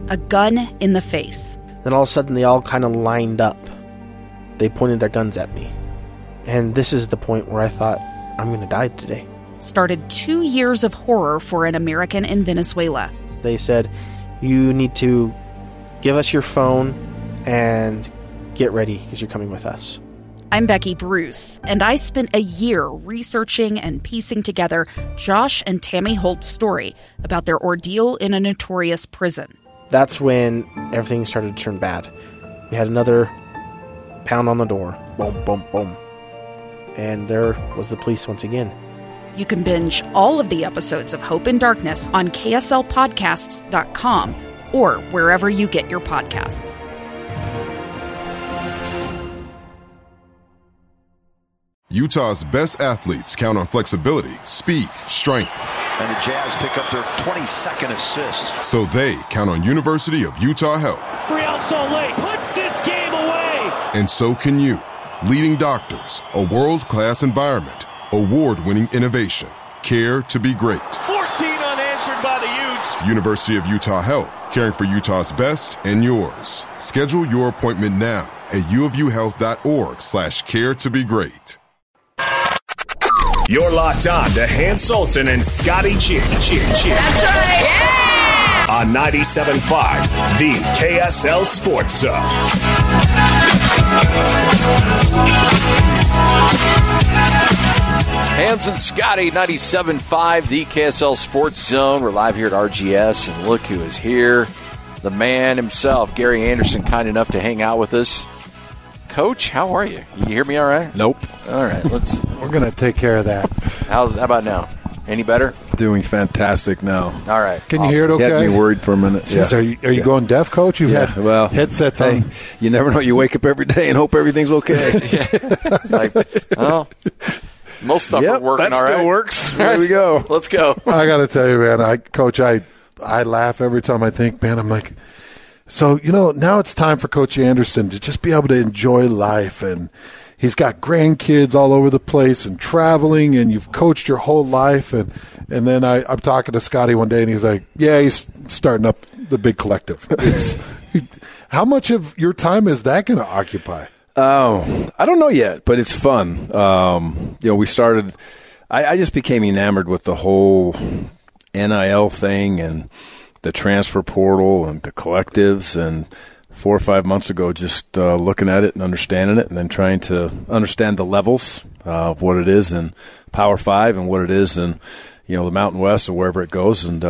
a gun in the face. Then all of a sudden, they all kind of lined up. They pointed their guns at me. And this is the point where I thought, I'm going to die today. Started 2 years of horror for an American in Venezuela. They said, you need to give us your phone and get ready because you're coming with us. I'm Becky Bruce, and I spent a year researching and piecing together Josh and Tammy Holt's story about their ordeal in a notorious prison. That's when everything started to turn bad. We had another pound on the door. Boom, boom, boom. And there was the police once again. You can binge all of the episodes of Hope in Darkness on KSLpodcasts.com or wherever you get your podcasts. Utah's best athletes count on flexibility, speed, strength. And the Jazz pick up their 22nd assist. So they count on University of Utah Health. Real Salt Lake puts this game away. And so can you. Leading doctors, a world-class environment, award-winning innovation, care to be great. 14 unanswered by the Utes. University of Utah Health, caring for Utah's best and yours. Schedule your appointment now at uofuhealth.org/care to be great. You're locked on to Hans Olsen and Scotty G. That's right. Yeah! On 97.5, the KSL Sports Zone. Hans and Scotty, 97.5, the KSL Sports Zone. We're live here at RGS, and look who is here. The man himself, Gary Anderson, kind enough to hang out with us. Coach, how are you? You hear me all right? Nope. All right, We're going to take care of that. How about now? Any better? Doing fantastic now. All right. Can you hear it okay? Had me worried for a minute. Yes, are you going deaf, Coach? You've had headsets on. Hey, you never know. You wake up every day and hope everything's okay. Most stuff are working all right. That still works. There we go. Let's go. I got to tell you, man, Coach, I laugh every time I think, man, I'm like, so, now it's time for Coach Anderson to just be able to enjoy life. And he's got grandkids all over the place and traveling, and you've coached your whole life. And then I'm talking to Scotty one day, and he's like, yeah, he's starting up the big collective. How much of your time is that going to occupy? I don't know yet, but it's fun. We started – I just became enamored with the whole NIL thing and – the transfer portal and the collectives, and 4 or 5 months ago just looking at it and understanding it, and then trying to understand the levels of what it is in Power 5 and what it is in the Mountain West or wherever it goes. And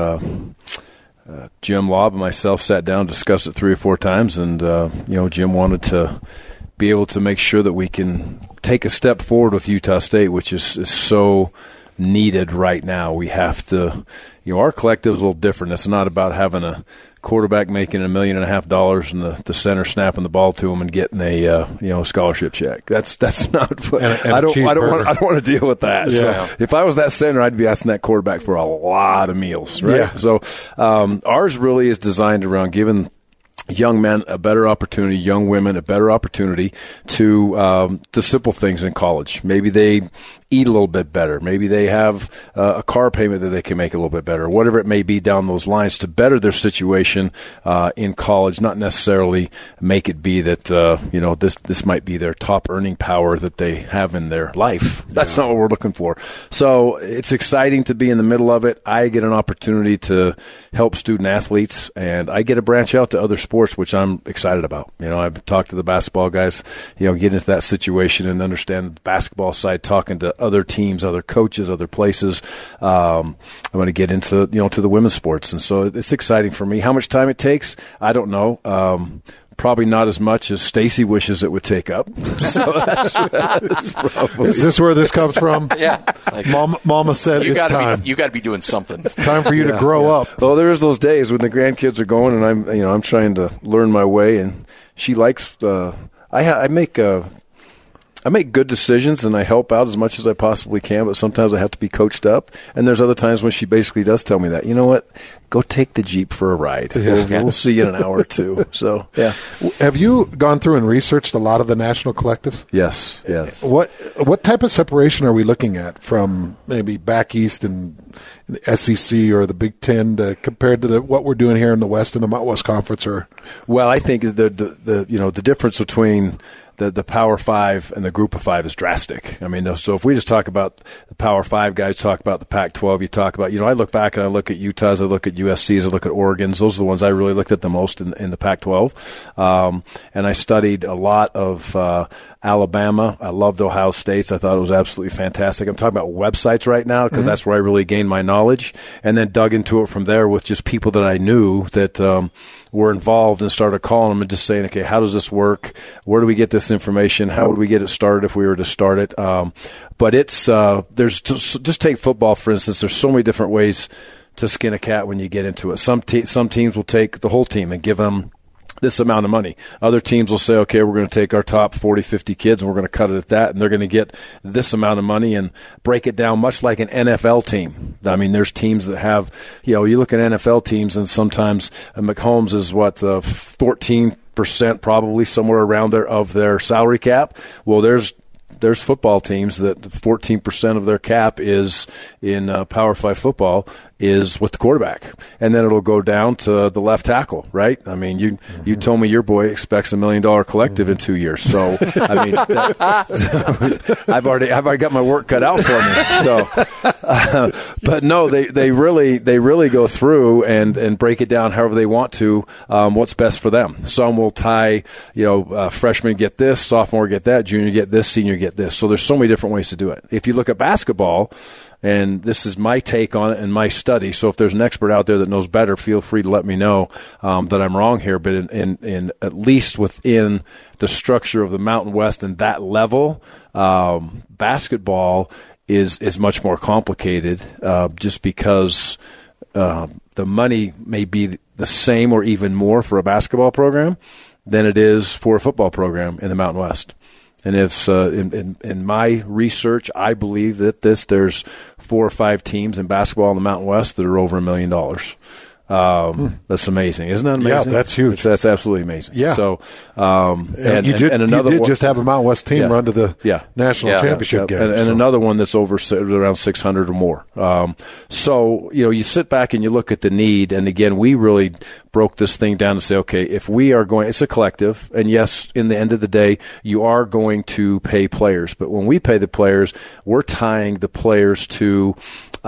Jim Lobb and myself sat down and discussed it 3 or 4 times, and Jim wanted to be able to make sure that we can take a step forward with Utah State, which is so needed right now. We have to our collective is a little different. It's not about having a quarterback making $1.5 million and the center snapping the ball to him and getting a scholarship check. That's not. I don't want to deal with that. Yeah. So if I was that center, I'd be asking that quarterback for a lot of meals. Right. Yeah. So ours really is designed around giving young men a better opportunity, young women a better opportunity to the simple things in college. Maybe they eat a little bit better. Maybe they have a car payment that they can make a little bit better, whatever it may be down those lines, to better their situation in college, not necessarily make it be that this might be their top earning power that they have in their life. That's not what we're looking for. So it's exciting to be in the middle of it. I get an opportunity to help student athletes, and I get to branch out to other sports, which I'm excited about. I've talked to the basketball guys, get into that situation and understand the basketball side, talking to other teams, other coaches, other places. I'm going to get into, to the women's sports. And so it's exciting for me. How much time it takes, I don't know. Probably not as much as Stacy wishes it would take up. So that's probably. Is this where this comes from? Yeah. Mama said it's time. You got to be doing something. Time for you to grow up. Well, there's those days when the grandkids are going, and I'm trying to learn my way. And she likes. I make I make good decisions and I help out as much as I possibly can, but sometimes I have to be coached up. And there's other times when she basically does tell me that, you know what, go take the Jeep for a ride. We'll see you in an hour or two. So, yeah. Have you gone through and researched a lot of the national collectives? Yes. What type of separation are we looking at from maybe back east and the SEC or the Big Ten compared to what we're doing here in the West and the Mountain West Conference? Well, I think the difference between the Power 5 and the Group of 5 is drastic. I mean, so if we just talk about the Power 5 guys, talk about the Pac-12, you talk about, I look back and I look at Utah's, I look at USC's, I look at Oregon's. Those are the ones I really looked at the most in the Pac-12. And I studied a lot of Alabama. I loved Ohio State. I thought it was absolutely fantastic. I'm talking about websites right now because that's where I really gained my knowledge, and then dug into it from there with just people that I knew that were involved and started calling them and just saying, okay, how does this work? Where do we get this information? How would we get it started if we were to start it? But it's there's just take football, for instance. There's so many different ways to skin a cat when you get into it. Some teams will take the whole team and give them this amount of money. Other teams will say, okay, we're going to take our top 40, 50 kids and we're going to cut it at that, and they're going to get this amount of money and break it down much like an NFL team. I mean, there's teams that have, you look at NFL teams and sometimes Mahomes is 14% probably somewhere around there of their salary cap. Well, there's football teams that 14% of their cap is in Power 5 football is with the quarterback, and then it'll go down to the left tackle, right? I mean, you told me your boy expects $1 million collective in 2 years, so I mean, I've already got my work cut out for me. So, but no, they really go through and break it down however they want to, what's best for them. Some will tie, freshman get this, sophomore get that, junior get this, senior get this. So there's so many different ways to do it. If you look at basketball, and this is my take on it and my study, so if there's an expert out there that knows better, feel free to let me know that I'm wrong here. But in at least within the structure of the Mountain West and that level, basketball is much more complicated just because the money may be the same or even more for a basketball program than it is for a football program in the Mountain West. And if in my research, I believe that there's 4 or 5 teams in basketball in the Mountain West that are over $1 million. That's amazing, isn't that amazing? Yeah, that's huge. That's absolutely amazing. Yeah. So, you did just have a Mountain West team run to the national championship game, and another one that's around 600 or more. So you sit back and you look at the need, and again, we really broke this thing down to say, okay, if we are going, it's a collective, and yes, in the end of the day, you are going to pay players, but when we pay the players, we're tying the players to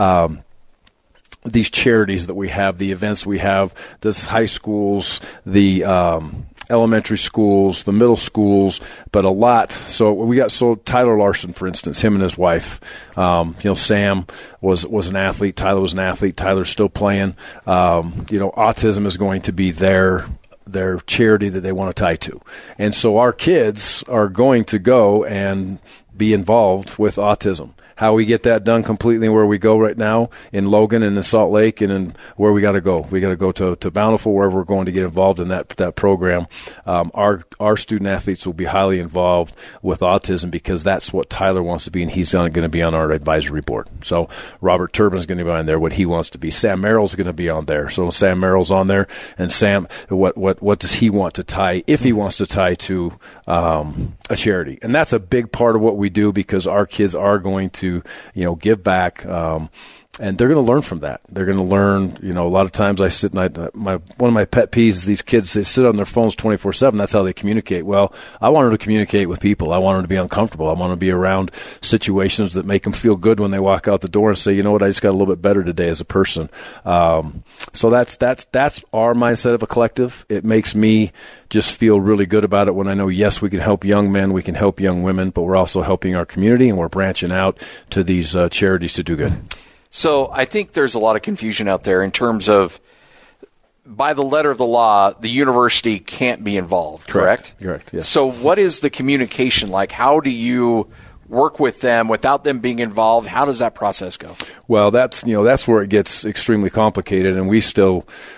these charities that we have, the events we have, the high schools, the elementary schools, the middle schools, but a lot. So Tyler Larson, for instance, him and his wife, Sam was an athlete. Tyler was an athlete. Tyler's still playing. Autism is going to be their charity that they want to tie to. And so our kids are going to go and be involved with autism. How we get that done completely, where we go right now in Logan and in Salt Lake, and in where we got to go. We got to go to Bountiful, wherever we're going to get involved in that program. Our student athletes will be highly involved with autism because that's what Tyler wants to be, and he's going to be on our advisory board. So Robert Turbin is going to be on there, what he wants to be. Sam Merrill's going to be on there. So Sam Merrill's on there, and Sam, what does he want to tie, if he wants to tie to a charity? And that's a big part of what we do because our kids are going to give back, and they're going to learn from that. They're going to learn, a lot of times I sit and one of my pet peeves is these kids, they sit on their phones 24/7. That's how they communicate. Well, I want them to communicate with people. I want them to be uncomfortable. I want them to be around situations that make them feel good when they walk out the door and say, you know what, I just got a little bit better today as a person. So that's our mindset of a collective. It makes me just feel really good about it when I know, yes, we can help young men, we can help young women, but we're also helping our community, and we're branching out to these charities to do good. So I think there's a lot of confusion out there in terms of, by the letter of the law, the university can't be involved, correct? Correct, yes. So what is the communication like? How do you work with them without them being involved? How does that process go? Well, that's where it gets extremely complicated, and we still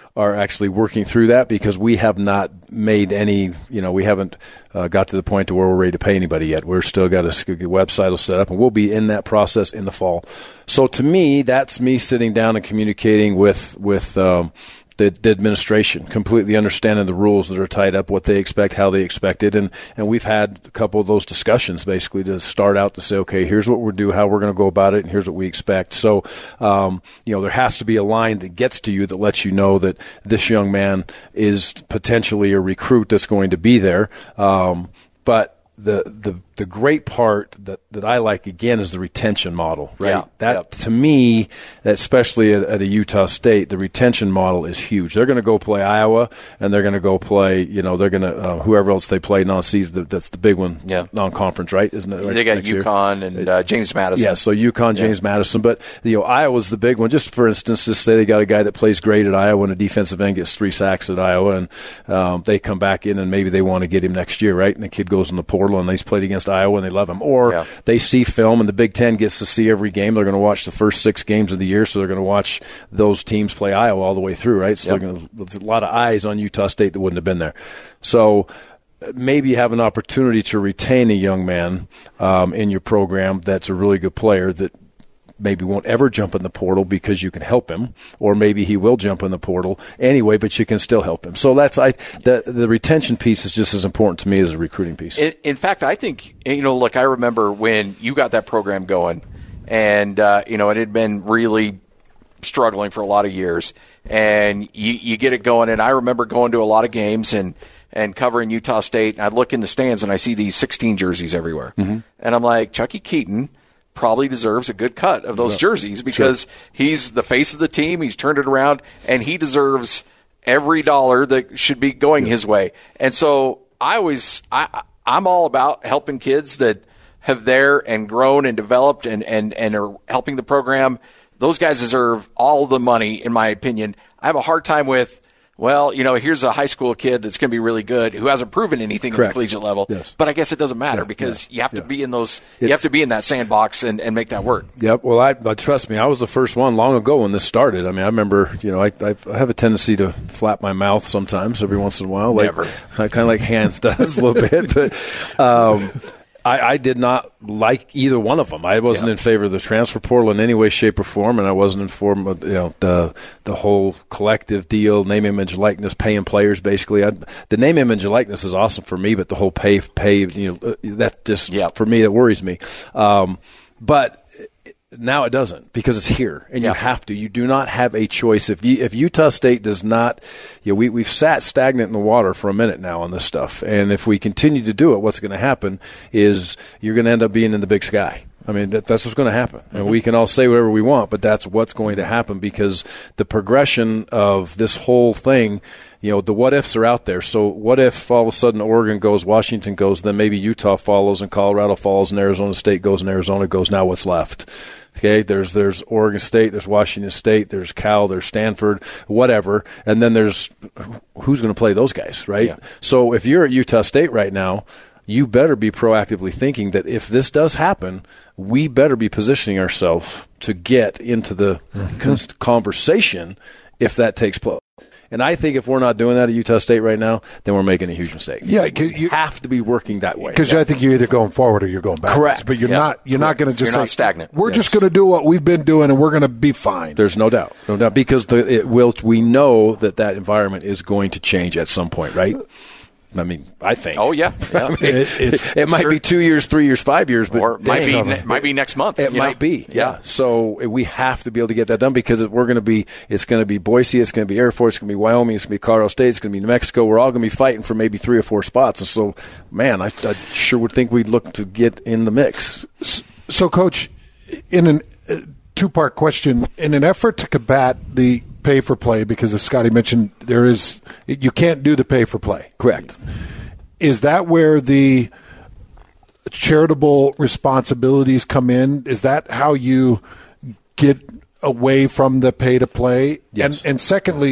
are actually working through that because we have not made any, we haven't got to the point to where we're ready to pay anybody yet. We're still got a website will set up, and we'll be in that process in the fall. So to me, that's me sitting down and communicating with the administration, completely understanding the rules that are tied up, what they expect, how they expect it. And we've had a couple of those discussions basically to start out to say, okay, here's what we'll do, how we're going to go about it, and here's what we expect. So, there has to be a line that gets to you that lets you know that this young man is potentially a recruit that's going to be there. But the great part that I like, again, is the retention model, right? To me, especially at a Utah State, the retention model is huge. They're going to go play Iowa, and they're going to go play, they're going to, whoever else they play non-season, that's the big one, non-conference, right? Isn't it? They got UConn and James Madison. Yeah, so UConn, James Madison. But, Iowa's the big one. Just for instance, just say they got a guy that plays great at Iowa and a defensive end gets 3 sacks at Iowa, and they come back in and maybe they want to get him next year, right? And the kid goes in the portal and he's played against Iowa and they love him. Or they see film and the Big Ten gets to see every game. They're going to watch the first 6 games of the year, so they're going to watch those teams play Iowa all the way through, right? So there's a lot of eyes on Utah State that wouldn't have been there. So maybe you have an opportunity to retain a young man in your program that's a really good player that maybe won't ever jump in the portal because you can help him, or maybe he will jump in the portal anyway, but you can still help him. So the retention piece is just as important to me as the recruiting piece. In fact, I think, look, I remember when you got that program going, and it had been really struggling for a lot of years, and you get it going. And I remember going to a lot of games and covering Utah State, and I'd look in the stands and I see these 16 jerseys everywhere, and I'm like, Chucky Keeton probably deserves a good cut of those jerseys because he's the face of the team. He's turned it around, and he deserves every dollar that should be going his way. And so I'm all about helping kids that have there and grown and developed and are helping the program. Those guys deserve all the money, in my opinion. I have a hard time with, here's a high school kid that's going to be really good who hasn't proven anything at the collegiate level. Yes. But I guess it doesn't matter because you have to be in those. You have to be in that sandbox and make that work. Yep. Well, I trust me, I was the first one long ago when this started. I mean, I remember, I have a tendency to flap my mouth sometimes every once in a while. Never. Kind of like Hans does a little bit, but. I did not like either one of them. I wasn't in favor of the transfer portal in any way, shape, or form, and I wasn't in favor of the whole collective deal, name, image, likeness, paying players. Basically, the name, image, and likeness is awesome for me, but the whole pay, that just for me that worries me. But now it doesn't because it's here, and you have to. You do not have a choice. If Utah State does not, we've sat stagnant in the water for a minute now on this stuff, and if we continue to do it, what's going to happen is you're going to end up being in the big sky. I mean, that's what's going to happen. And we can all say whatever we want, but that's what's going to happen because the progression of this whole thing, the what ifs are out there. So what if all of a sudden Oregon goes, Washington goes, then maybe Utah follows and Colorado follows and Arizona State goes and Arizona goes. Now what's left? Okay, there's Oregon State, there's Washington State, there's Cal, there's Stanford, whatever, and then there's who's going to play those guys, right? Yeah. So if you're at Utah State right now, you better be proactively thinking that if this does happen, we better be positioning ourselves to get into the conversation if that takes place. And I think if we're not doing that at Utah State right now, then we're making a huge mistake. Yeah, you have to be working that way. Because I think you're either going forward or you're going backwards. Correct. But you're not going to just say stagnant. We're just going to do what we've been doing and we're going to be fine. There's no doubt. No doubt. Because we know that environment is going to change at some point, right? I mean, I think. Oh, yeah. I mean, it might be 2 years, 3 years, 5 years, but or might be next month. It might be. Yeah. So we have to be able to get that done because it's going to be Boise, it's going to be Air Force, it's going to be Wyoming, it's going to be Colorado State, it's going to be New Mexico. We're all going to be fighting for maybe 3 or 4 spots. And so, man, I sure would think we'd look to get in the mix. So, Coach, in a two-part question, in an effort to combat the pay for play, because as Scotty mentioned, you can't do the pay for play. Correct. Is that where the charitable responsibilities come in? Is that how you get away from the pay to play? Yes. And secondly,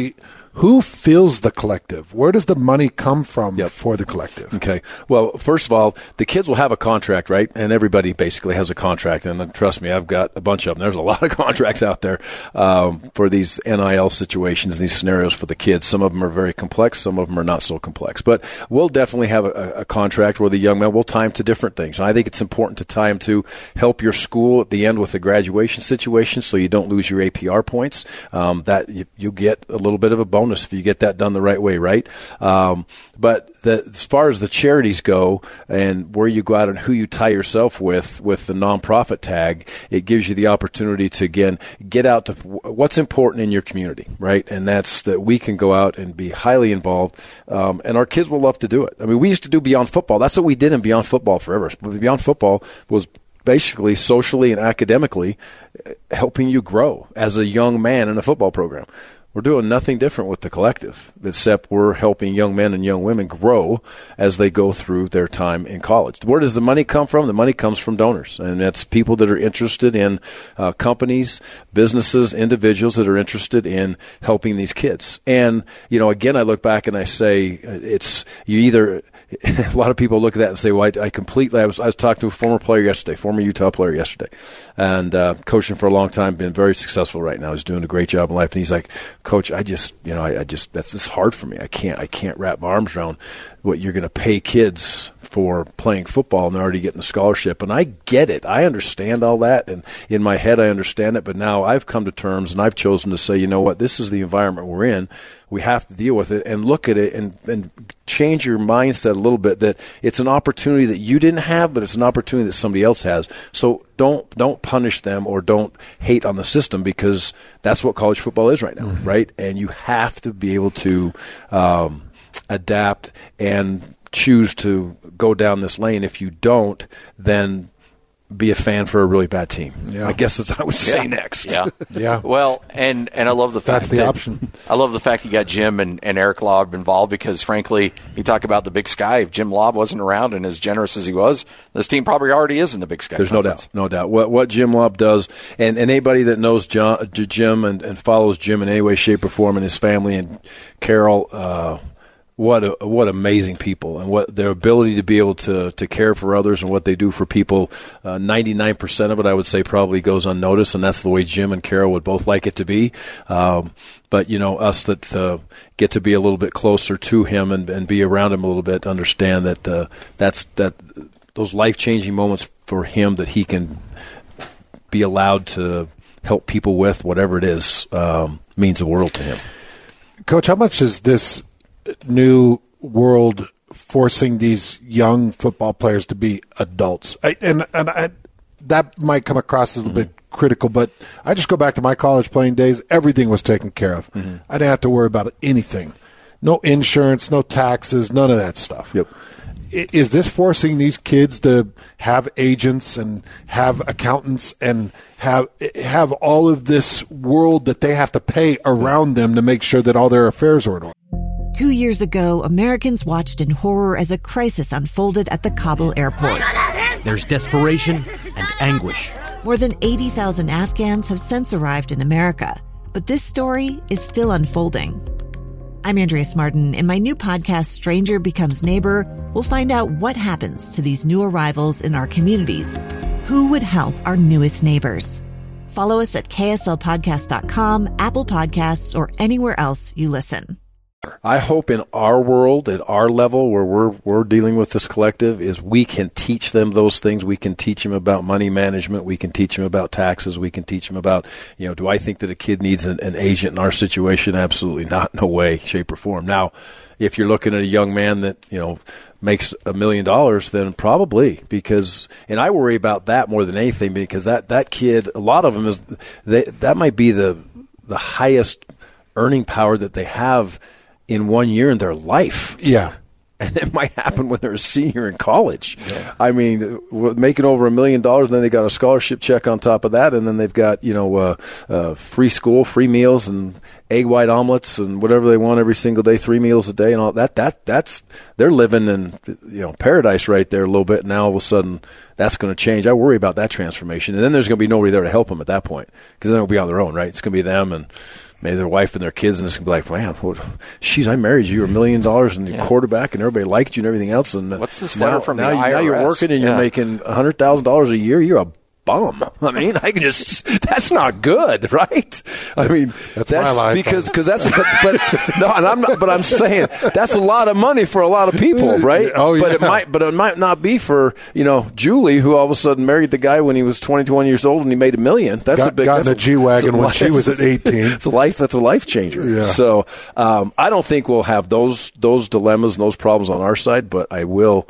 Who fills the collective? Where does the money come from for the collective? Okay. Well, first of all, the kids will have a contract, right? And everybody basically has a contract. And trust me, I've got a bunch of them. There's a lot of contracts out there for these NIL situations, these scenarios for the kids. Some of them are very complex. Some of them are not so complex. But we'll definitely have a contract where the young men will tie them to different things. And I think it's important to tie them to help your school at the end with the graduation situation so you don't lose your APR points. That you get a little bit of a bonus if you get that done the right way, right? But as far as the charities go and where you go out and who you tie yourself with the nonprofit tag, it gives you the opportunity to, again, get out to what's important in your community, right? And that's that we can go out and be highly involved, and our kids will love to do it. I mean, we used to do Beyond Football. That's what we did in Beyond Football forever. Beyond Football was basically socially and academically helping you grow as a young man in a football program. We're doing nothing different with the collective, except we're helping young men and young women grow as they go through their time in college. Where does the money come from? The money comes from donors, and that's people that are interested in companies, businesses, individuals that are interested in helping these kids. And, again, I look back and I say it's you either – a lot of people look at that and say, well, I was talking to a former player yesterday, former Utah player yesterday, and coaching for a long time, been very successful right now. He's doing a great job in life. And he's like, Coach, that's hard for me. I can't wrap my arms around what you're going to pay kids for playing football and they're already getting a scholarship. And I get it. I understand all that. And in my head, I understand it. But now I've come to terms and I've chosen to say, you know what, this is the environment we're in. We have to deal with it and look at it and change your mindset a little bit that it's an opportunity that you didn't have, but it's an opportunity that somebody else has. So don't punish them or don't hate on the system, because that's what college football is right now, right? And you have to be able to adapt and choose to go down this lane. If you don't, then be a fan for a really bad team. Yeah. I guess that's what I would say next. Yeah. Yeah. Well, and I love the fact that's the option. I love the fact you got Jim and Eric Laub involved, because frankly, you talk about the Big Sky. If Jim Laub wasn't around and as generous as he was, this team probably already is in the Big Sky. There's no doubt. What Jim Laub does, and anybody that knows Jim and follows Jim in any way, shape, or form, and his family and Carol, what amazing people, and what their ability to be able to care for others and what they do for people. 99% of it, I would say, probably goes unnoticed, and that's the way Jim and Carol would both like it to be. But us that get to be a little bit closer to him and be around him a little bit, understand that those life-changing moments for him that he can be allowed to help people with, whatever it is, means the world to him. Coach, how much is this new world forcing these young football players to be adults? That might come across as a little bit critical, but I just go back to my college playing days. Everything was taken care of. I didn't have to worry about anything. No insurance, no taxes, none of that stuff. Yep. Is this forcing these kids to have agents and have accountants and have all of this world that they have to pay around them to make sure that all their affairs are in order? 2 years ago, Americans watched in horror as a crisis unfolded at the Kabul airport. There's desperation and anguish. More than 80,000 Afghans have since arrived in America, but this story is still unfolding. I'm Andrea Smartin. In my new podcast, Stranger Becomes Neighbor, we'll find out what happens to these new arrivals in our communities. Who would help our newest neighbors? Follow us at kslpodcast.com, Apple Podcasts, or anywhere else you listen. I hope in our world, at our level, where we're dealing with this collective, is we can teach them those things. We can teach them about money management. We can teach them about taxes. We can teach them about, do I think that a kid needs an agent in our situation? Absolutely not. No way, shape, or form. Now, if you're looking at a young man that, makes $1 million, then probably, and I worry about that more than anything, because that kid, a lot of them that might be the highest earning power that they have in 1 year in their life. Yeah. And it might happen when they're a senior in college. Yeah. I mean, making over $1 million, and then they got a scholarship check on top of that, and then they've got, free school, free meals, and egg white omelets, and whatever they want every single day, 3 meals a day, and all that. That's they're living in paradise right there a little bit. Now all of a sudden that's going to change. I worry about that transformation, and then there's going to be nobody there to help them at that point, because then they'll be on their own, right? It's going to be them and maybe their wife and their kids, and it's going to be like, man, I married you. You're $1 million and you're quarterback, and everybody liked you and everything else. And what's this letter from the IRS? Now you're working and you're making $100,000 a year. You're a bum. I mean, that's not good, right? I mean, that's my life. Because that's, but I'm saying that's a lot of money for a lot of people, right? Oh, yeah. But it might not be for, Julie, who all of a sudden married the guy when he was 21 years old and he made $1 million. Got in a G-Wagon when she was at 18. That's a life changer. Yeah. So, I don't think we'll have those dilemmas and those problems on our side, but I will,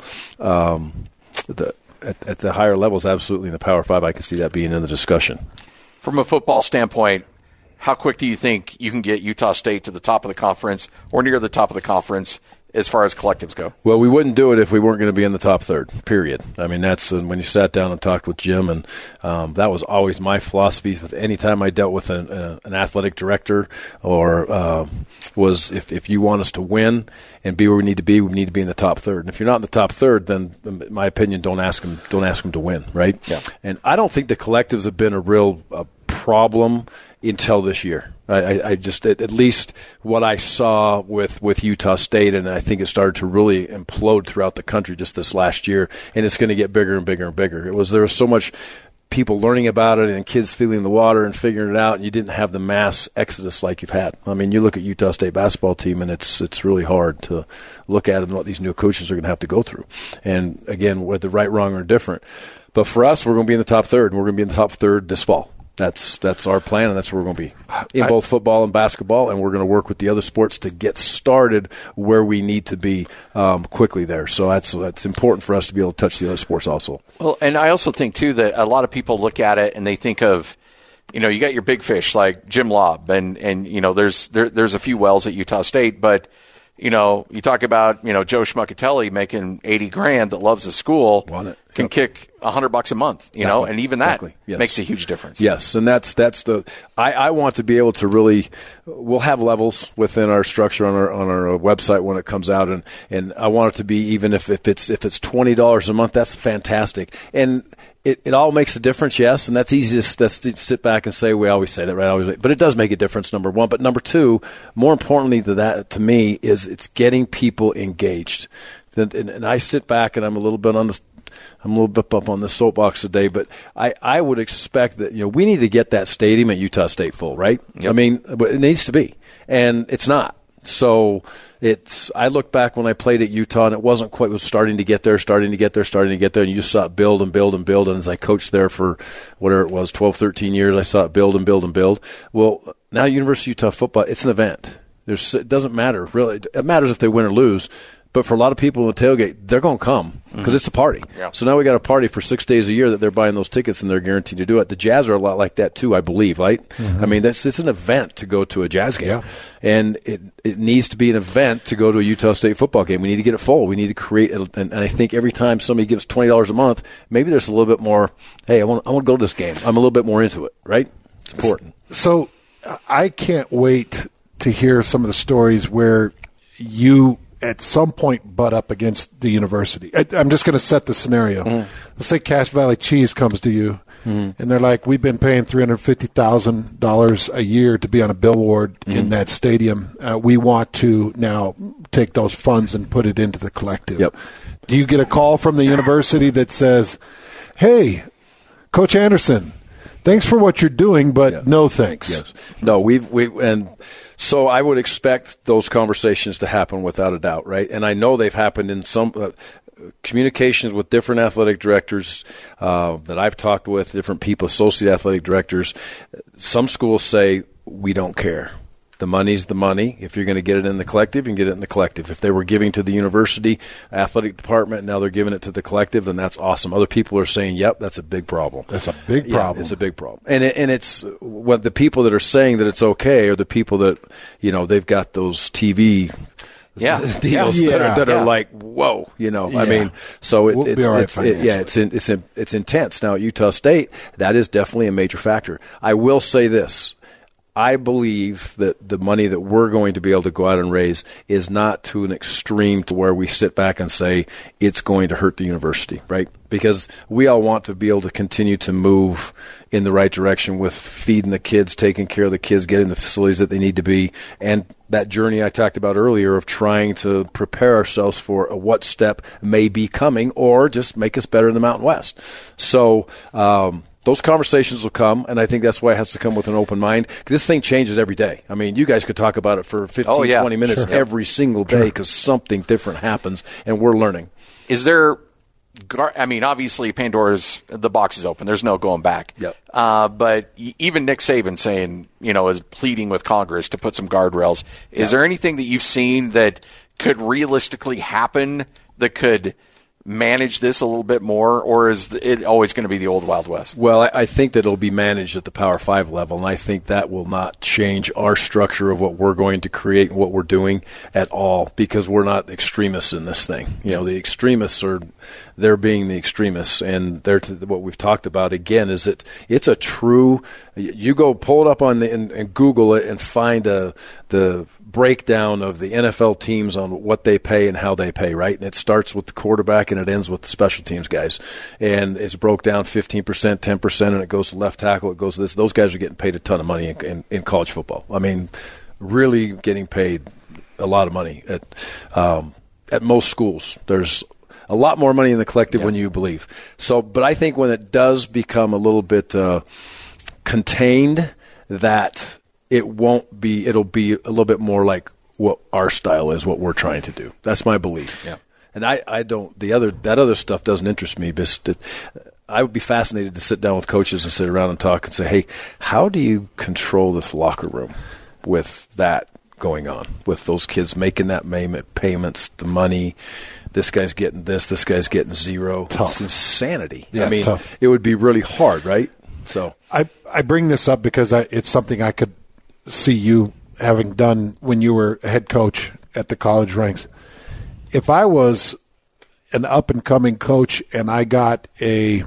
at the higher levels, absolutely in the Power 5, I can see that being in the discussion. From a football standpoint, how quick do you think you can get Utah State to the top of the conference or near the top of the conference as far as collectives go? Well, we wouldn't do it if we weren't going to be in the top third, period. I mean, that's when you sat down and talked with Jim, and that was always my philosophy. With any time I dealt with an athletic director or was if you want us to win and be where we need to be in the top third. And if you're not in the top third, then, in my opinion, don't ask them to win, right? Yeah. And I don't think the collectives have been a real problem until this year. I just, at least what I saw with Utah State, and I think it started to really implode throughout the country just this last year, and it's going to get bigger and bigger and bigger. There was so much people learning about it and kids feeling the water and figuring it out, and you didn't have the mass exodus like you've had. I mean, you look at Utah State basketball team, and it's really hard to look at and what these new coaches are going to have to go through. And again, whether right, wrong, or different. But for us, we're going to be in the top third, and we're going to be in the top third this fall. That's our plan, and that's where we're going to be in both football and basketball, and we're going to work with the other sports to get started where we need to be quickly there. So that's important for us to be able to touch the other sports also. Well, and I also think, too, that a lot of people look at it and they think of, you got your big fish like Jim Lobb, and there's a few wells at Utah State, but you talk about, Joe Schmuckatelli making $80,000 that loves the school, can kick $100 a month, and even that makes a huge difference. Yes, and that's I want to be able to really, we'll have levels within our structure on our website when it comes out, and I want it to be, even if it's $20 a month, that's fantastic. And it all makes a difference, yes, and that's easy to sit back and say, we always say that, right? But it does make a difference, number one. But number two, more importantly to me, is it's getting people engaged. And I sit back, and I'm a little bit up on the soapbox today, but I would expect that we need to get that stadium at Utah State full, right? Yep. I mean, it needs to be, and it's not. So I look back when I played at Utah, and it wasn't quite. It was starting to get there, and you just saw it build and build and build. And as I coached there for whatever it was, 12, 13 years, I saw it build and build and build. Well, now University of Utah football, it's an event. It doesn't matter really. It matters if they win or lose. But for a lot of people in the tailgate, they're going to come because it's a party. Yeah. So now we got a party for 6 days a year that they're buying those tickets, and they're guaranteed to do it. The Jazz are a lot like that too, I believe, right? Mm-hmm. I mean, it's an event to go to a Jazz game. Yeah. And it needs to be an event to go to a Utah State football game. We need to get it full. We need to create and I think every time somebody gives $20 a month, maybe there's a little bit more, hey, I want to go to this game. I'm a little bit more into it, right? It's important. So I can't wait to hear some of the stories where you at some point butt up against the university. I'm just going to set the scenario. Mm-hmm. Let's say Cache Valley Cheese comes to you, and they're like, we've been paying $350,000 a year to be on a billboard in that stadium. We want to now take those funds and put it into the collective. Yep. Do you get a call from the university that says, hey, Coach Anderson, thanks for what you're doing, but no thanks? Yes. No, and so I would expect those conversations to happen without a doubt, right? And I know they've happened in some communications with different athletic directors that I've talked with, different people, associate athletic directors. Some schools say, we don't care. The money's the money. If you're going to get it in the collective, you can get it in the collective. If they were giving to the university athletic department, now they're giving it to the collective, then that's awesome. Other people are saying, yep, that's a big problem. That's a big problem. Yeah, it's a big problem. And it's what the people that are saying that it's okay are the people that, they've got those TV deals that are like, whoa, I mean, so it's intense. Now at Utah State, that is definitely a major factor. I will say this. I believe that the money that we're going to be able to go out and raise is not to an extreme to where we sit back and say it's going to hurt the university, right? Because we all want to be able to continue to move in the right direction with feeding the kids, taking care of the kids, getting the facilities that they need to be, and that journey I talked about earlier of trying to prepare ourselves for what step may be coming or just make us better in the Mountain West. So, those conversations will come, and I think that's why it has to come with an open mind. This thing changes every day. I mean, you guys could talk about it for 15, 20 minutes every single day because something different happens, and we're learning. Is there – I mean, obviously Pandora's – the box is open. There's no going back. Yep. But even Nick Saban saying, is pleading with Congress to put some guardrails. Is there anything that you've seen that could realistically happen that could – manage this a little bit more, or is it always going to be the old Wild West? Well, I think that it'll be managed at the Power 5 level, and I think that will not change our structure of what we're going to create and what we're doing at all, because we're not extremists in this thing. The extremists they're being the extremists, and what we've talked about again is that it's a true. You go pull it up on and Google it and find the breakdown of the NFL teams on what they pay and how they pay, right? And it starts with the quarterback and it ends with the special teams guys. And it's broke down 15%, 10%, and it goes to left tackle, it goes to this. Those guys are getting paid a ton of money in college football. I mean, really getting paid a lot of money at most schools. There's a lot more money in the collective when you believe. So, but I think when it does become a little bit contained, that it'll be a little bit more like what our style is, what we're trying to do. That's my belief. Yeah. And I don't, that other stuff doesn't interest me. But I would be fascinated to sit down with coaches and sit around and talk and say, hey, how do you control this locker room with that going on, with those kids making that payments, the money, this guy's getting this guy's getting zero. Tough. It's insanity. Yeah, I mean, it's tough. It would be really hard, right? So I bring this up because it's something I could see you having done when you were head coach at the college ranks. If I was an up-and-coming coach and I got a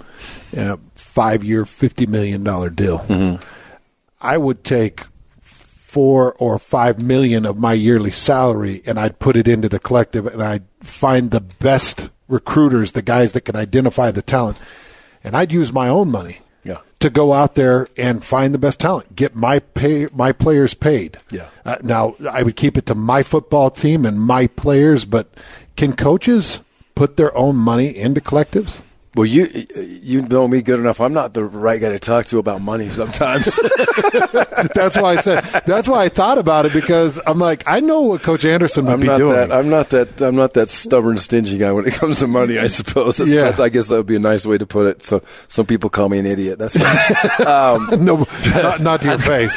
5-year, $50 million deal, I would take $4 or $5 million of my yearly salary and I'd put it into the collective and I'd find the best recruiters, the guys that can identify the talent, and I'd use my own money to go out there and find the best talent, get my players paid. Yeah. Now, I would keep it to my football team and my players, but can coaches put their own money into collectives? Well, you know me good enough. I'm not the right guy to talk to about money sometimes. That's why I said. That's why I thought about it, because I'm like, I know what Coach Anderson would be doing. I'm not that stubborn, stingy guy when it comes to money, I suppose. I guess that would be a nice way to put it. So some people call me an idiot. That's fine. No, not to your face.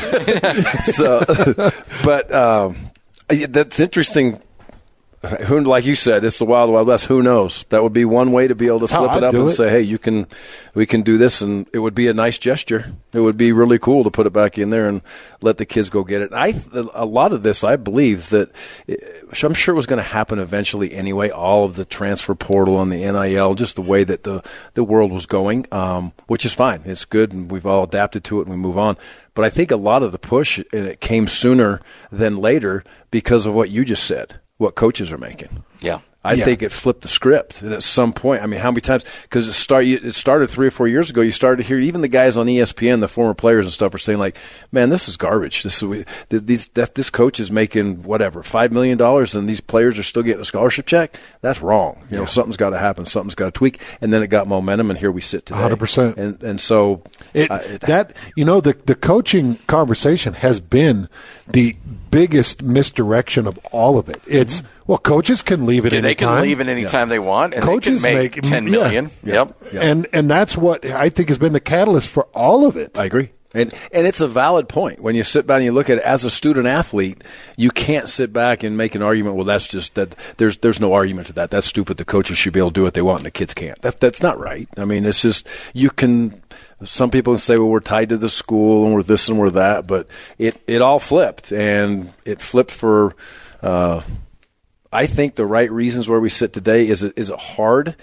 That's interesting. Like you said, it's the Wild Wild West. Who knows? That would be one way to be able to flip it up and say, hey, we can do this, and it would be a nice gesture. It would be really cool to put it back in there and let the kids go get it. And a lot of this, I believe that I'm sure it was going to happen eventually anyway. All of the transfer portal and the NIL, just the way that the world was going, which is fine. It's good, and we've all adapted to it, and we move on. But I think a lot of the push, and it came sooner than later because of what you just said. What coaches are making. Yeah. I think it flipped the script. And at some point, I mean, how many times? Because it started 3 or 4 years ago. You started to hear even the guys on ESPN, the former players and stuff, are saying like, "Man, this is garbage. This coach is making whatever $5 million, and these players are still getting a scholarship check. That's wrong. Something's got to happen. Something's got to tweak." And then it got momentum, and here we sit today. 100%. And so the coaching conversation has been the biggest misdirection of all of it. It's coaches can leave at any time. They can leave at any time they want, and coaches they can make $10 million. Yep. And that's what I think has been the catalyst for all of it. I agree. And it's a valid point. When you sit back and you look at it as a student athlete, you can't sit back and make an argument, well, that's just that there's no argument to that. That's stupid. The coaches should be able to do what they want and the kids can't. That's not right. I mean, it's just some people can say, well, we're tied to the school and we're this and we're that, but it all flipped, and it flipped for I think the right reasons where we sit today. Is it hard?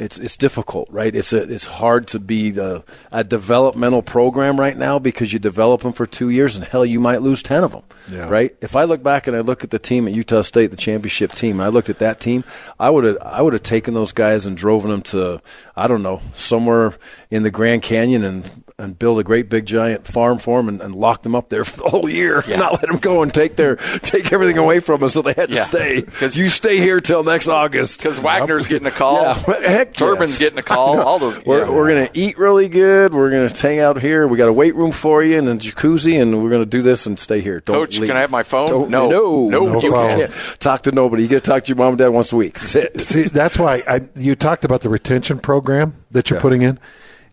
It's difficult, right? It's hard to be a developmental program right now because you develop them for 2 years, and hell, you might lose 10 of them, right? If I look back and I look at the team at Utah State, the championship team, and I looked at that team, I would have taken those guys and driven them to, I don't know, somewhere in the Grand Canyon and build a great big giant farm for them and lock them up there for the whole year, not let them go and take everything away from them, so they had to stay. Because you stay here till next August. Because Wagner's getting a call. Heck, Turbin's getting a call. All those. We're going to eat really good. We're going to hang out here. We got a weight room for you and a jacuzzi, and we're going to do this and stay here. Don't Coach, leave. can I have my phone? No, you can't talk to nobody. You get to talk to your mom and dad once a week. That's it. See, that's why you talked about the retention program that you're putting in.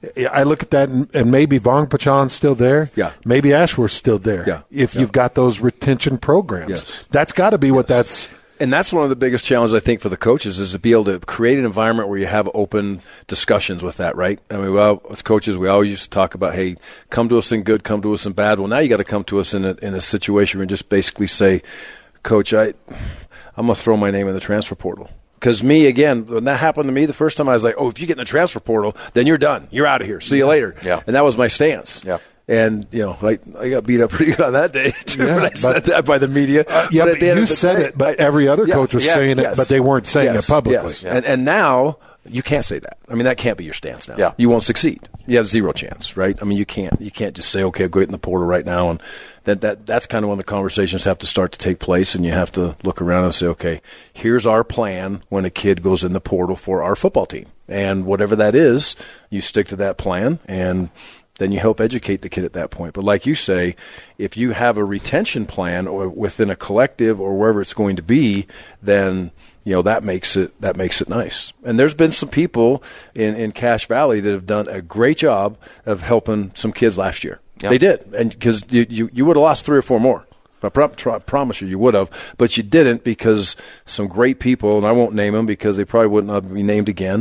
I look at that, and maybe Vong Pachan's still there. Yeah. Maybe Ashworth's still there. Yeah. If you've got those retention programs. Yes. That's got to be what that's. And that's one of the biggest challenges, I think, for the coaches is to be able to create an environment where you have open discussions with that, right? I mean, well, as coaches, we always used to talk about, hey, come to us in good, come to us in bad. Well, now you got to come to us in a situation where you just basically say, Coach, I'm going to throw my name in the transfer portal. Because me, again, when that happened to me the first time, I was like, oh, if you get in the transfer portal, then you're done. You're out of here. See you later. Yeah. And that was my stance. Yeah. And, I got beat up pretty good on that day, too, when I said that by the media. But you said it, but every other coach was saying it, but they weren't saying it publicly. Yes. And now you can't say that. I mean, that can't be your stance now. Yeah. You won't succeed. You have zero chance, right? I mean, you can't just say, okay, I'll go in the portal right now. And that's kind of when the conversations have to start to take place, and you have to look around and say, okay, here's our plan when a kid goes in the portal for our football team. And whatever that is, you stick to that plan, and then you help educate the kid at that point. But like you say, if you have a retention plan or within a collective or wherever it's going to be, then that makes it nice. And there's been some people in Cache Valley that have done a great job of helping some kids last year. Yep. They did, and because you would have lost 3 or 4 more. I promise you would have, but you didn't because some great people, and I won't name them because they probably wouldn't be named again.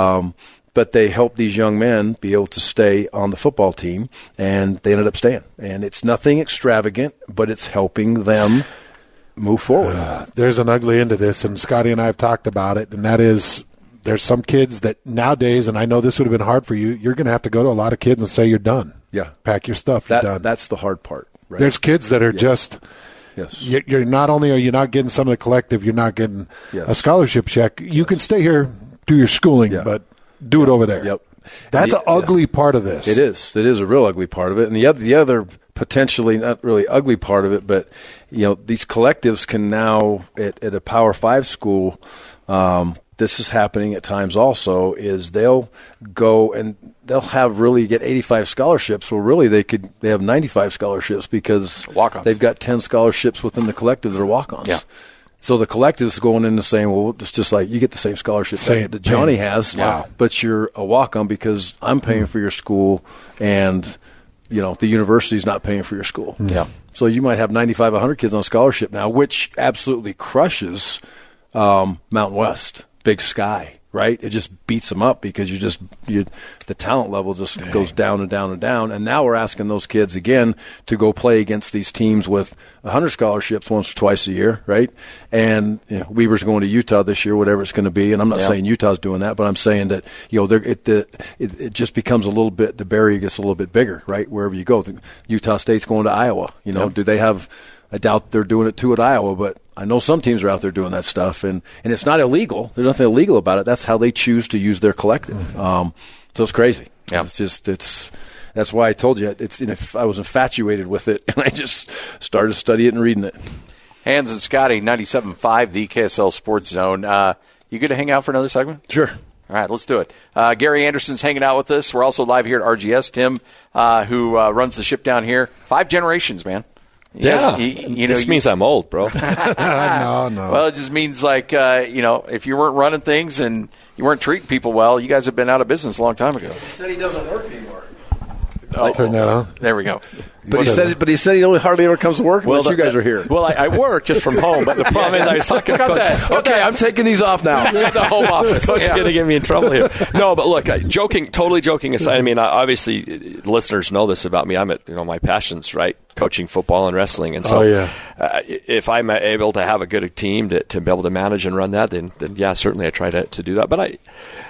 But they helped these young men be able to stay on the football team, and they ended up staying. And it's nothing extravagant, but it's helping them move forward. There's an ugly end to this, and Scotty and I have talked about it, and that is there's some kids that nowadays, and I know this would have been hard for you, you're going to have to go to a lot of kids and say you're done. Yeah. Pack your stuff, you're done. That's the hard part. Right? There's kids that are just – yes. You're not only are you not getting some of the collective, you're not getting a scholarship check. You can stay here, do your schooling, but do it over there. Yep. That's an ugly part of this. It is. It is a real ugly part of it. And the other potentially not really ugly part of it, but these collectives can now at a Power 5 school, this is happening at times also, is they'll go and they'll get 85 scholarships. Well, really they have 95 scholarships because walk-ons. They've got 10 scholarships within the collective that are walk-ons. Yeah. So the collective's going into saying, well, it's just like you get the same scholarship that Johnny has, but you're a walk-on because I'm paying for your school and, the university's not paying for your school. Yeah. So you might have 95, 100 kids on scholarship now, which absolutely crushes Mountain West, Big Sky. Right? It just beats them up because the talent level just goes down and down and down. And now we're asking those kids again to go play against these teams with 100 scholarships once or twice a year, right? And Weber's going to Utah this year, whatever it's going to be. And I'm not saying Utah's doing that, but I'm saying that it just becomes a little bit, the barrier gets a little bit bigger, right? Wherever you go, Utah State's going to Iowa. Do they have? I doubt they're doing it too at Iowa, but I know some teams are out there doing that stuff, and it's not illegal. There's nothing illegal about it. That's how they choose to use their collective. So it's crazy. Yeah. That's why I told you I was infatuated with it, and I just started studying it and reading it. Hans and Scotty, 97.5, the KSL Sports Zone. You good to hang out for another segment? Sure. All right, let's do it. Gary Anderson's hanging out with us. We're also live here at RGS. Tim, who runs the ship down here. 5 generations, man. Yeah, this means I'm old, bro. No. Well, it just means if you weren't running things and you weren't treating people well, you guys have been out of business a long time ago. He said he doesn't work anymore. Turn that on. There we go. But he said he hardly ever comes to work unless you guys are here. Well, I work just from home, but the problem is I was talking to Coach. Okay, I'm taking these off now. The home office. Coach is going to get me in trouble here. No, but look, totally joking aside, I mean, obviously, listeners know this about me. I'm at, my passions, right? Coaching football and wrestling. And so if I'm able to have a good team to be able to manage and run that, then yeah, certainly I try to do that. But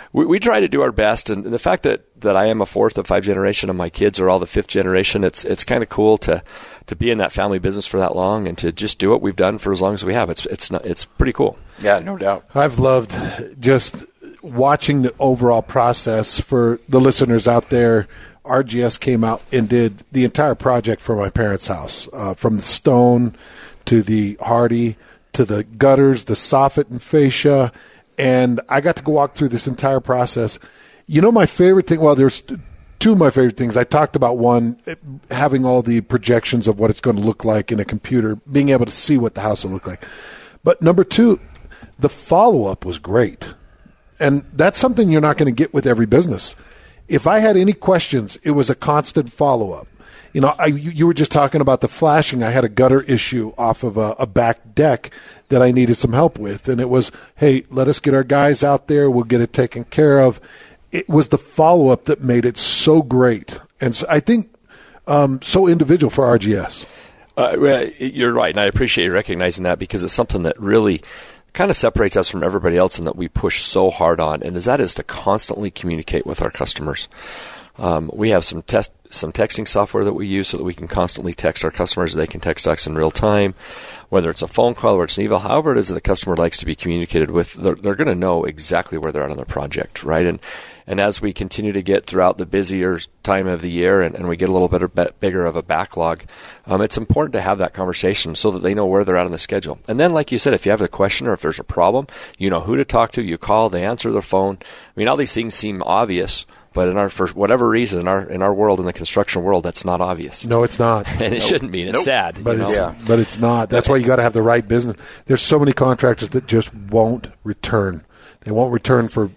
we try to do our best. And the fact that I am a fourth of 5 generation and my kids are all the 5th generation, it's kind of cool to be in that family business for that long and to just do what we've done for as long as we have. It's pretty cool. Yeah, no doubt. I've loved just watching the overall process. For the listeners out there, RGS came out and did the entire project for my parents' house, from the stone to the hardy to the gutters, the soffit and fascia, and I got to go walk through this entire process. You know, my favorite thing, well, there's two of my favorite things. I talked about one, having all the projections of what it's going to look like in a computer, being able to see what the house will look like. But number 2, the follow-up was great. And that's something you're not going to get with every business. If I had any questions, it was a constant follow-up. You know, you were just talking about the flashing. I had a gutter issue off of a back deck that I needed some help with. And it was, hey, let us get our guys out there. We'll get it taken care of. It was the follow-up that made it so great. And so I think so individual for RGS. You're right, and I appreciate you recognizing that, because it's something that really kind of separates us from everybody else and that we push so hard on, and that is to constantly communicate with our customers. We have some texting software that we use so that we can constantly text our customers. They can text us in real time, whether it's a phone call or it's an email, however it is that the customer likes to be communicated with. They're going to know exactly where they're at on their project, right? And as we continue to get throughout the busier time of the year and we get a little bit bigger of a backlog, it's important to have that conversation so that they know where they're at on the schedule. And then, like you said, if you have a question or if there's a problem, you know who to talk to. You call, they answer their phone. I mean, all these things seem obvious, but for whatever reason, in our world, in the construction world, that's not obvious. No, it's not. And it shouldn't be. And it's sad. But it's not. That's why you got to have the right business. There's so many contractors that just won't return. They won't return for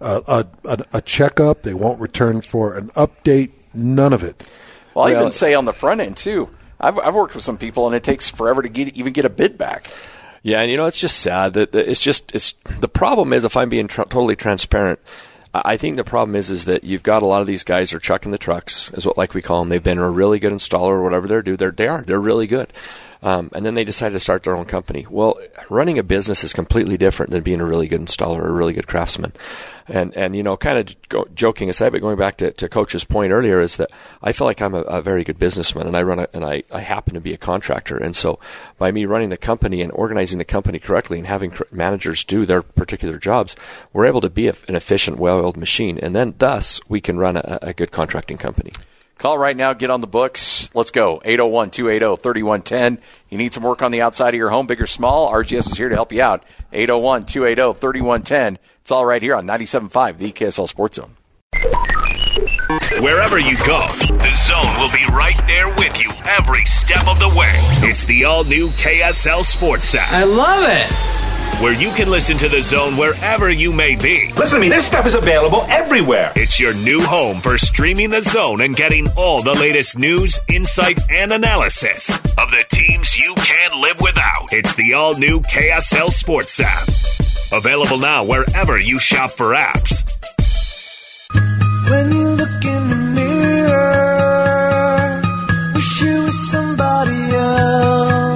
a checkup. They won't return for an update. None of it. Well, I even say on the front end, too. I've worked with some people, and it takes forever to even get a bid back. Yeah, and it's just sad. That it's the problem is, if I'm being totally transparent, I think the problem is that you've got a lot of these guys are chucking the trucks, is what we call them. They've been a really good installer or whatever they're really good. And then they decide to start their own company. Well, running a business is completely different than being a really good installer or a really good craftsman. And kind of joking aside, but going back to Coach's point earlier, is that I feel like I'm a very good businessman, and I happen to be a contractor. And so by me running the company and organizing the company correctly and having managers do their particular jobs, we're able to be an efficient, well-oiled machine. And then thus we can run a good contracting company. Call right now. Get on the books. Let's go. 801-280-3110. You need some work on the outside of your home, big or small? RGS is here to help you out. 801-280-3110. It's all right here on 97.5, the KSL Sports Zone. Wherever you go, the Zone will be right there with you every step of the way. It's the all-new KSL Sports app. I love it. Where you can listen to the Zone wherever you may be. Listen to me, this stuff is available everywhere. It's your new home for streaming the Zone and getting all the latest news, insight, and analysis of the teams you can't live without. It's the all-new KSL Sports app. Available now wherever you shop for apps. When you look in the mirror, wish you was somebody else.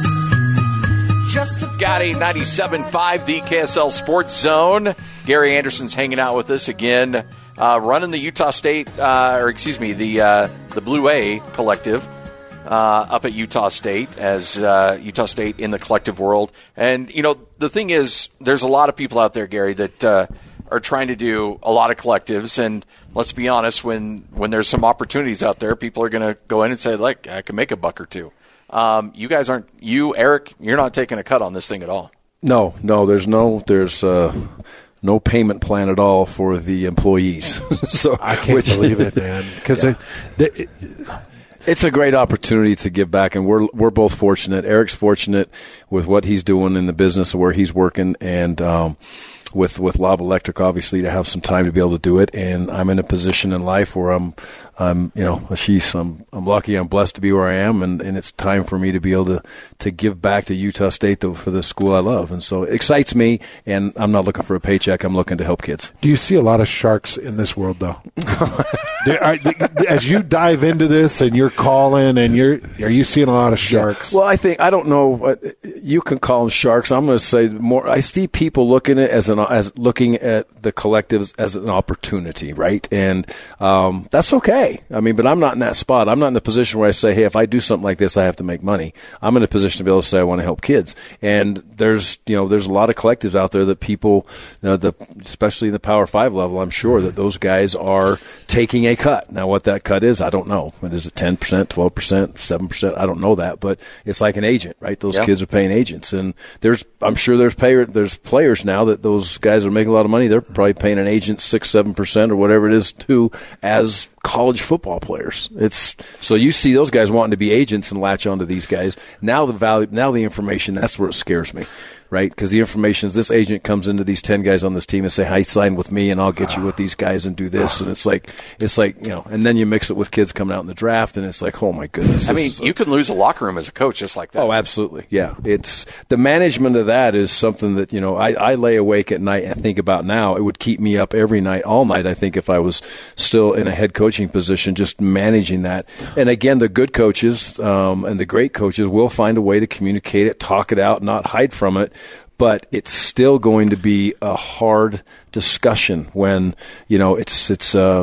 Got a 97.5, the KSL Sports Zone. Gary Anderson's hanging out with us again, running the Utah State, the Blue A Collective up at Utah State, as Utah State in the collective world. And, the thing is, there's a lot of people out there, Gary, that are trying to do a lot of collectives. And let's be honest, when there's some opportunities out there, people are going to go in and say, look, I can make a buck or two. You guys Eric, you're not taking a cut on this thing at all. No, there's no payment plan at all for the employees. So I can't believe it, man. Because it's a great opportunity to give back, and we're both fortunate. Eric's fortunate with what he's doing in the business where he's working, and with Lob Electric, obviously, to have some time to be able to do it. And I'm in a position in life where I'm I'm lucky, I'm blessed to be where I am, and it's time for me to be able to give back to Utah State for the school I love. And so it excites me, and I'm not looking for a paycheck. I'm looking to help kids. Do you see a lot of sharks in this world, though? As you dive into this and you're calling, and are you seeing a lot of sharks? Well, I don't know. You can call them sharks. I'm going to say more. I see people looking at as looking at the collectives as an opportunity, right? And that's okay. I mean, but I'm not in that spot. I'm not in a position where I say, hey, if I do something like this, I have to make money. I'm in a position to be able to say I want to help kids. And there's a lot of collectives out there that people, especially in the Power 5 level, I'm sure that those guys are taking a cut. Now, what that cut is, I don't know. What is it, 10%, 12%, 7%? I don't know that, but it's like an agent, right? Those kids are paying agents, and I'm sure there's players now that those guys are making a lot of money. They're probably paying an agent 6-7% or whatever it is too, as college football players. So you see those guys wanting to be agents and latch onto these guys. Now the information, that's where it scares me. Right? Because the information is this agent comes into these 10 guys on this team and say, hi, sign with me and I'll get you with these guys and do this. And it's like, and then you mix it with kids coming out in the draft and it's like, oh my goodness. I mean, you can lose a locker room as a coach just like that. Oh, absolutely. Yeah. It's the management of that is something that, I lay awake at night and think about now. It would keep me up every night, all night, I think, if I was still in a head coaching position, just managing that. And again, the good coaches and the great coaches will find a way to communicate it, talk it out, not hide from it. But it's still going to be a hard discussion when it's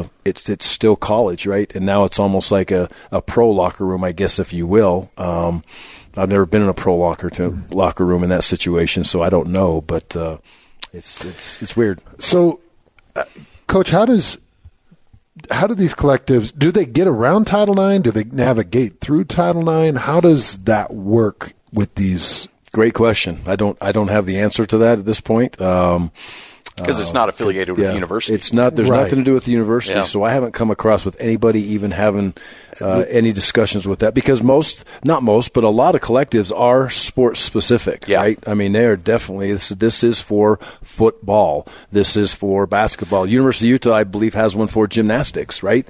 still college, right? And now it's almost like a pro locker room, I guess, if you will. I've never been in a pro locker room in that situation, so I don't know. But it's weird. So, Coach, how do these collectives, do they get around Title IX? Do they navigate through Title IX? How does that work with these? Great question. I don't have the answer to that at this point. Because it's not affiliated with the university. It's not. There's nothing to do with the university. So I haven't come across with anybody even having any discussions with that. Because not most, but a lot of collectives are sports specific. Yeah. Right. I mean, they are definitely. This is for football. This is for basketball. University of Utah, I believe, has one for gymnastics. Right.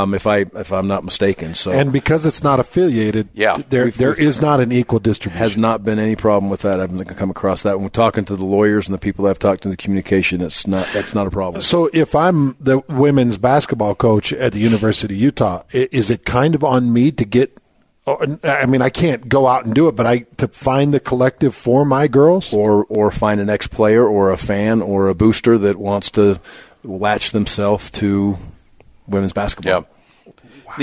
If I'm not mistaken. So and because it's not affiliated, there is not an equal distribution. Has not been any problem with that. I've come across that when we're talking to the lawyers and the people I've talked to in the communication. That's not a problem. So if I'm the women's basketball coach at the University of Utah, is it kind of on me to get – I mean, I can't go out and do it, but to find the collective for my girls? Or find an ex-player or a fan or a booster that wants to latch themselves to women's basketball. Yeah. Wow.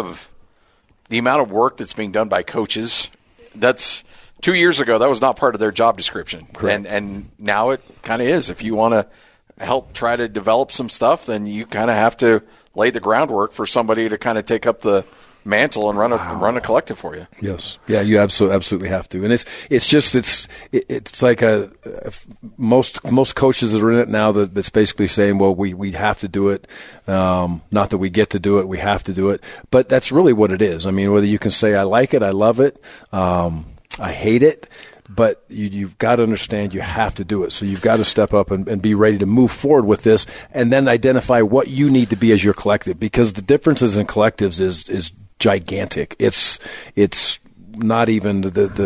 The amount of work that's being done by coaches, that's – 2 years ago, that was not part of their job description. Correct. And now it kind of is. If you want to help try to develop some stuff, then you kind of have to lay the groundwork for somebody to kind of take up the mantle and run a collective for you. Yes. Yeah, you absolutely have to. And it's like most coaches that are in it now that's basically saying, well, we have to do it. Not that we get to do it, we have to do it. But that's really what it is. I mean, whether you can say I like it, I love it, I hate it, but you've got to understand you have to do it. So you've got to step up and be ready to move forward with this and then identify what you need to be as your collective, because the differences in collectives is gigantic. It's not even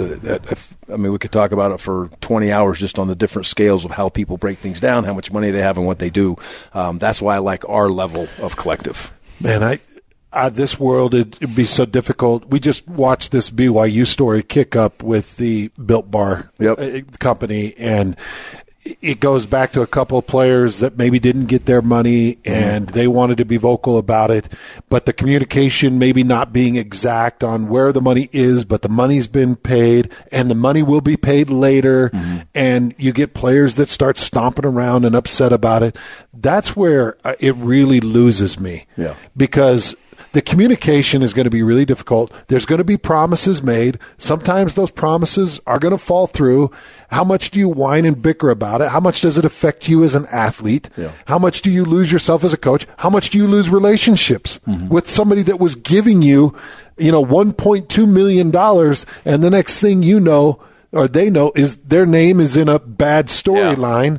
I mean, we could talk about it for 20 hours just on the different scales of how people break things down, how much money they have and what they do. That's why I like our level of collective. Man, this world, it'd be so difficult. We just watched this BYU story kick up with the Built Bar company, and it goes back to a couple of players that maybe didn't get their money, and they wanted to be vocal about it, but the communication maybe not being exact on where the money is, but the money's been paid, and the money will be paid later, and you get players that start stomping around and upset about it. That's where it really loses me, because the communication is going to be really difficult. There's going to be promises made. Sometimes those promises are going to fall through. How much do you whine and bicker about it? How much does it affect you as an athlete? How much do you lose yourself as a coach? How much do you lose relationships with somebody that was giving you, $1.2 million, and the next thing you know, or they know, is their name is in a bad storyline.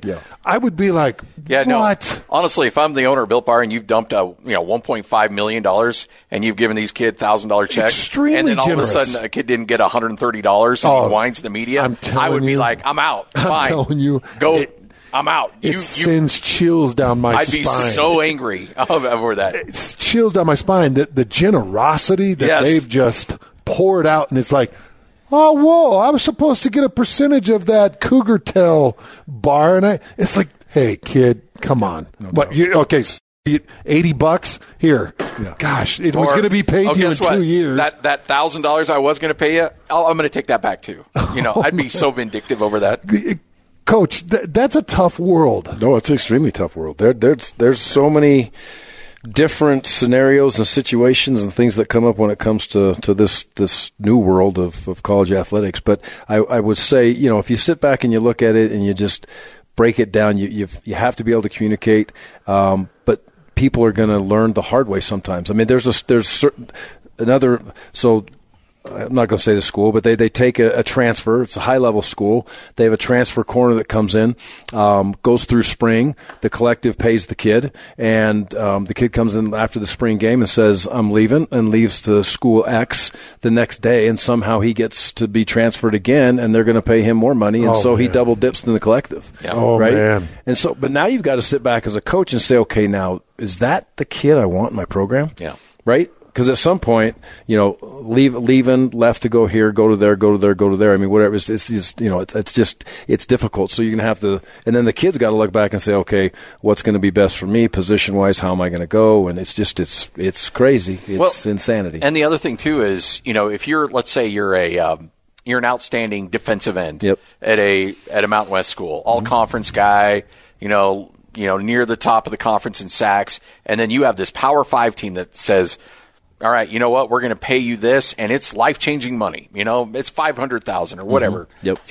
I would be like, yeah, what? No, honestly, if I'm the owner of Built Bar and you've dumped $1.5 million and you've given these kids $1,000 checks, extremely and then all generous. of a sudden a kid didn't get $130 and he whines to the media, I would be like, I'm out. Fine. I'm telling you. Go. I'm out. It sends chills down my spine. I'd be so angry over that. It's chills down my spine. The generosity that they've just poured out, and it's like, oh, whoa, I was supposed to get a percentage of that Cougar Tail bar. And it's like, hey, kid, come on. Okay, $80 here. Yeah. Gosh, it was going to be paid to you in 2 years. That $1,000 I was going to pay you, I'm going to take that back too. I'd be so vindictive over that. Coach, that's a tough world. No, it's an extremely tough world. There's so many different scenarios and situations and things that come up when it comes to this new world of college athletics. But I would say, if you sit back and you look at it and you just break it down, you have to be able to communicate. But people are going to learn the hard way sometimes. I mean, I'm not going to say the school, but they take a transfer. It's a high-level school. They have a transfer corner that comes in, goes through spring. The collective pays the kid, and the kid comes in after the spring game and says, I'm leaving, and leaves to school X the next day, and somehow he gets to be transferred again, and they're going to pay him more money, and he double dips in the collective. Yeah. Oh, right? Man. And so, but now you've got to sit back as a coach and say, okay, now, is that the kid I want in my program? Yeah. Right? Because at some point, leaving, left to go here, go to there, go to there, go to there. I mean, whatever. It's difficult. So you're going to have to, and then the kid's got to look back and say, okay, what's going to be best for me, position wise? How am I going to go? And it's crazy. It's insanity. And the other thing too is, if let's say you're an outstanding defensive end at a Mountain West school, all conference guy, near the top of the conference in sacks, and then you have this Power 5 team that says, all right, you know what? We're going to pay you this, and it's life-changing money. It's $500,000 or whatever,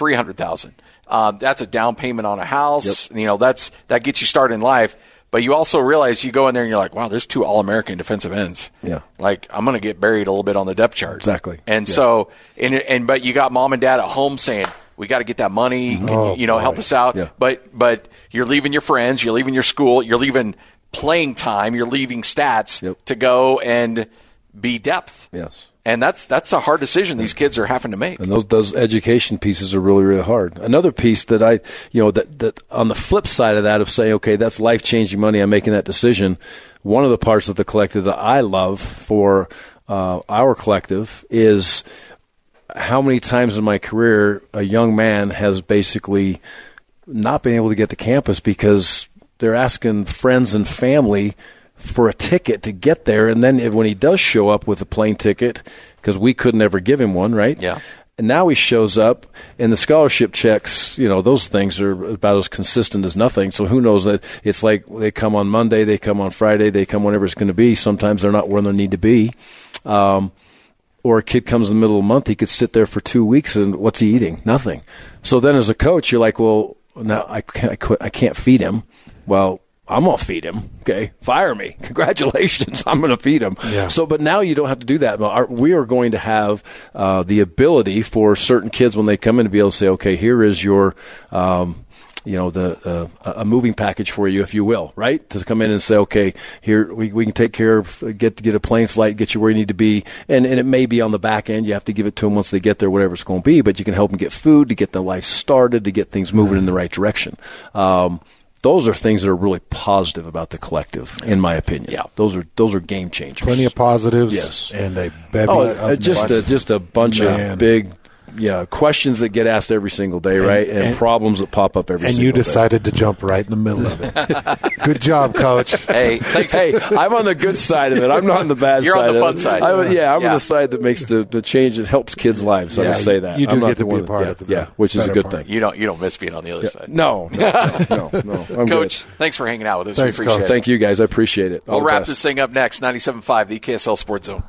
$300,000. That's a down payment on a house. That gets you started in life. But you also realize you go in there and you're like, wow, there's 2 All-American defensive ends. Yeah, like I'm going to get buried a little bit on the depth chart. Exactly. And so, but you got mom and dad at home saying, we got to get that money. Can you help us out? Yeah. But you're leaving your friends, you're leaving your school, you're leaving playing time, you're leaving stats to go and be depth. Yes. And that's a hard decision these kids are having to make. And those education pieces are really, really hard. Another piece that that on the flip side of that of saying, okay, that's life-changing money, I'm making that decision. One of the parts of the collective that I love for our collective is how many times in my career a young man has basically not been able to get to campus because they're asking friends and family for a ticket to get there, and then when he does show up with a plane ticket, because we couldn't ever give him one, right? Yeah. And now he shows up, and the scholarship checks, those things are about as consistent as nothing. So who knows that it's like they come on Monday, they come on Friday, they come whenever it's going to be. Sometimes they're not where they need to be. Or a kid comes in the middle of the month, he could sit there for 2 weeks, and what's he eating? Nothing. So then as a coach, you're like, well, now I can't feed him. Well, I'm going to feed him. Okay, fire me. Congratulations. I'm going to feed him. Yeah. So, but now you don't have to do that. We are going to have the ability for certain kids when they come in to be able to say, okay, here is your, a moving package for you, if you will, right? To come in and say, okay, here we can take care of, get a plane flight, get you where you need to be. And it may be on the back end. You have to give it to them once they get there, whatever it's going to be, but you can help them get food, to get their life started, to get things moving in the right direction. Those are things that are really positive about the collective, in my opinion. Yeah, those are game changers. Plenty of positives. Yes, and a bevy just a bunch of big questions that get asked every single day, right? And problems that pop up every single day. And you decided to jump right in the middle of it. Good job, Coach. Hey, thanks. Hey, I'm on the good side of it. I'm not on the bad You're side. You're on the fun side. I'm on the side that makes the change that helps kids' lives. I say that. You do get to be a part of it. Which is a good thing. You don't miss being on the other side. No. I'm Coach, good. thanks for hanging out with us. Thanks, we appreciate Coach. it. Thank you, guys. I appreciate it. We'll wrap this thing up next. 97.5, the KSL Sports Zone.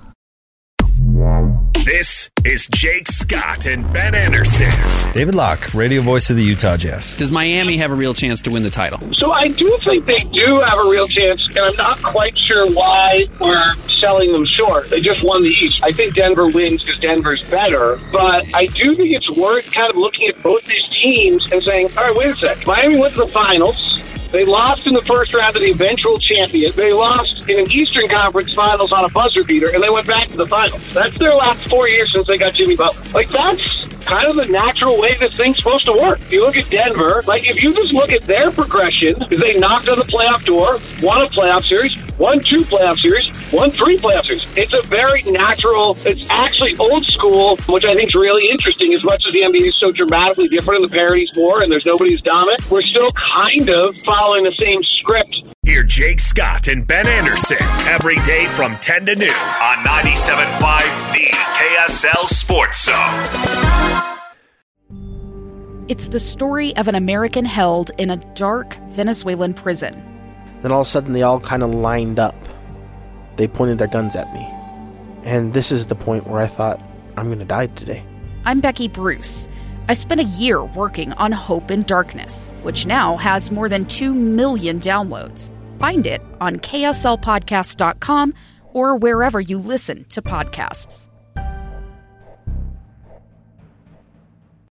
This is Jake Scott and Ben Anderson. David Locke, radio voice of the Utah Jazz. Does Miami have a real chance to win the title? So I do think they do have a real chance, and I'm not quite sure why we're selling them short. They just won the East. I think Denver wins because Denver's better, but I do think it's worth kind of looking at both these teams and saying, all right, wait a sec. Miami went to the finals. They lost in the first round to the eventual champion. They lost in an Eastern Conference Finals on a buzzer beater, and they went back to the finals. That's their last 4 years since they got Jimmy Butler. Like, that's kind of the natural way this thing's supposed to work. You look at Denver, like, if you just look at their progression, they knocked on the playoff door, won a playoff series, won 2 playoff series, won 3 playoff series. It's a very natural, it's actually old school, which I think is really interesting. As much as the NBA is so dramatically different and the parity's more and there's nobody who's dominant, we're still kind of following the same script. Hear Jake Scott and Ben Anderson every day from 10 to noon on 97.5 The KSL Sports Zone. It's the story of an American held in a dark Venezuelan prison. Then all of a sudden they all kind of lined up. They pointed their guns at me. And this is the point where I thought, I'm going to die today. I'm Becky Bruce. I spent a year working on Hope in Darkness, which now has more than 2 million downloads. Find it on KSLpodcast.com or wherever you listen to podcasts.